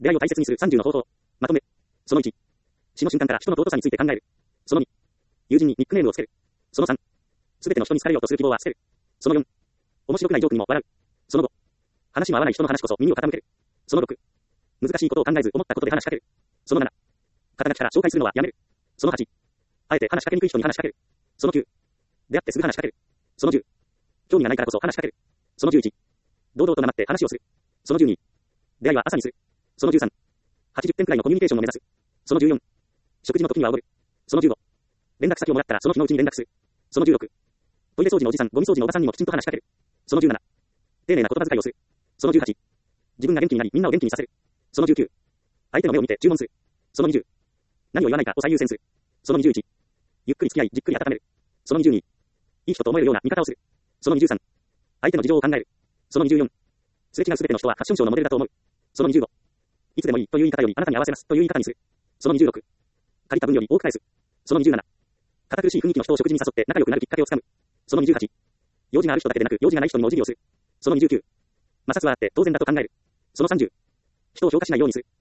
出会いを大切にする30の方法。まとめ。その1。死の瞬間から人の尊さについて考える。その2。友人にニックネームをつける。その3。すべての人に好かれようとする希望は捨てる。その4。面白くないジョークにも笑う。その5。話の合わない人の話こそ耳を傾ける。その6。難しいことを考えず思ったことで話しかける。その7。肩書きから紹介するのはやめる。その8。あえて話しかけにくい人に話しかける。その9。出会ってすぐ話しかける。その10。興味がないからこそ話しかける。その11。堂々と黙って話をする。その12。出会いは朝にする。その13。80点くらいのコミュニケーションを目指す。その14。食事の時にはおごる。その15。連絡先をもらったらその日のうちに連絡する。その16。トイレ掃除のおじさん、ゴミ掃除のおばさんにもきちんと話しかける。その17。丁寧な言葉遣いをする。その18。自分が元気になりみんなを元気にさせる。その19。相手の目を見て注文する。その20。何を言わないかを最優先する。その21。ゆっくり付き合いじっくり温める。その22。いい人と思えるような見方をする。その23。相手の事情を考える。その24。すれ違うすべての人はファッションショーのモデルだと思う。その25。いつでもいいという言い方よりあなたに合わせますという言い方にする。その26。借りた分より多く返す。その27。堅苦しい雰囲気の人を食事に誘って仲良くなるきっかけをつかむ。その28。用事がある人だけでなく用事がない人にもお辞儀をする。その29。摩擦はあって当然だと考える。その30。人を評価しないようにする。